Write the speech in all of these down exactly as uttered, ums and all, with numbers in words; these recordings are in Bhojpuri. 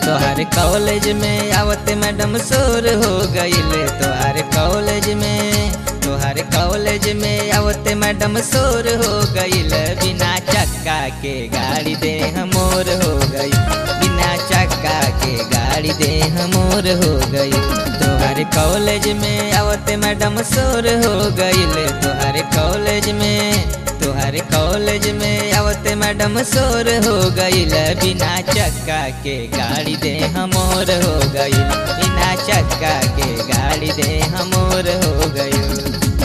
तोहार कॉलेज में आवते मैडम शोर हो गईले तोहार कॉलेज में तोहार कॉलेज में आवते मैडम शोर हो गईल बिना चक्का के गाड़ी दे हमोर हो गई बिना चक्का के गाड़ी दे हमोर हो गई तोहार कॉलेज में आवते मैडम शोर हो गईल तोहार कॉलेज में तोहार कॉलेज में आवते मैडम शोर हो गईल बिना चक्का के गाड़ी दे हमोर हो गई बिना चक्का के गाड़ी दे हमोर हो गई।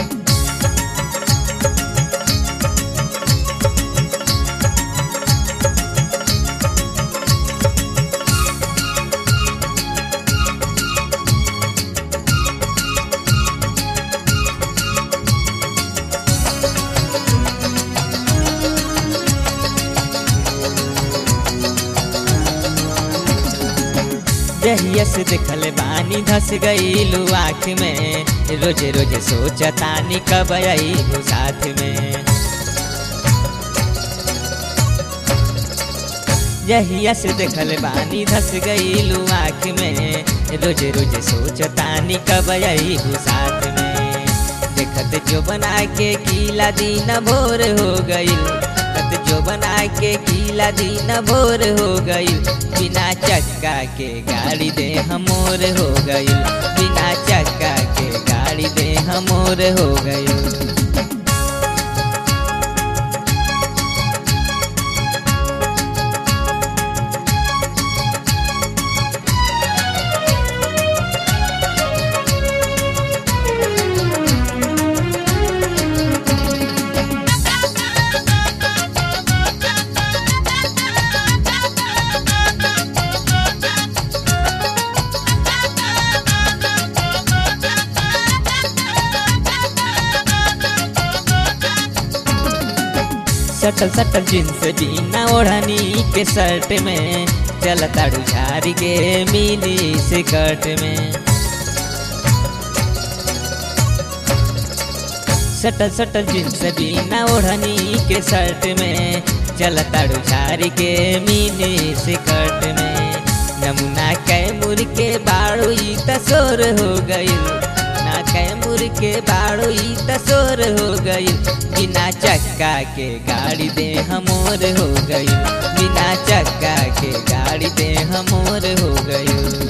जहिया से देखल बानी धस गईलू आँख में रोजे रोजे सोचतानी कब आईबू साथ में जहिया से देखल बानी धस गईलू आँख में रोजे रोजे सोचतानी कब आईबू साथ में देखत जो बना के गीला दिन भोर हो गईल जो बना के गीला दिन भोर हो गई बिना चक्का के गाड़ी दे हमोर हो गई बिना चक्का के गाड़ी दे हमोर हो गई। सटल सटल जींस बिना ओढ़नी के शर्ट में चलता झारी के मिनी स्कर्ट में सटल सटल जींस बिना ओढ़नी के शर्ट में चलता झारी के मिनी स्कर्ट में नमूना कैमूर के बाड़ू ई तसोर हो गई ना कैमूर के बाड़ू ई तसोर हो गई बिना चक्का के गाड़ी दे हमोर हो गई बिना चक्का के गाड़ी दे हमोर हो गई।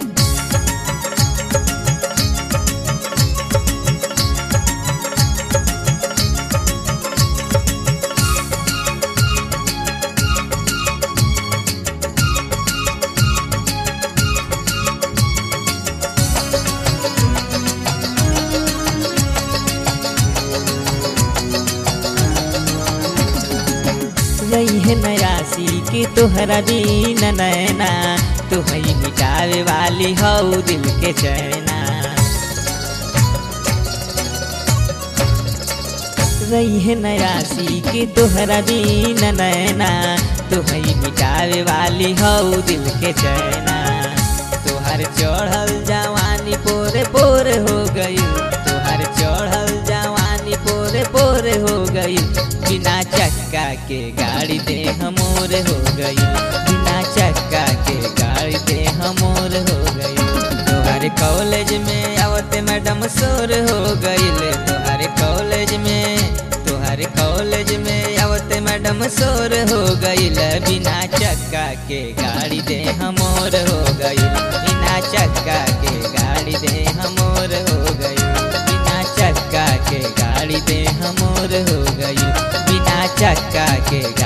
रही है नयासी की तोहरा बीन नैना तू ही मिटावे वाली हऊ दिल के चैना रही है नयासी की तोहरा बीन नैना तू ही मिटावे वाली हऊ दिल के चैना तोहर चढ़ल जवानी पोरे पोरे हो गई तोहर चढ़ल जवानी पोरे पोरे हो गई बिना चक्का के गाड़ी दे हमोर हो गई बिना चक्का के गाड़ी दे हमोर हो गई तोहरे कॉलेज में आवते मैडम शोर हो गईल तोहरे कॉलेज में तोहरे कॉलेज में आवते मैडम शोर हो गईल बिना चक्का के गाड़ी दे हमोर हो गई बिना चक्का के गाड़ी दे हमोर हो गई बिना चक्का के गाड़ी दे हमोर हो गई बिना चक्का के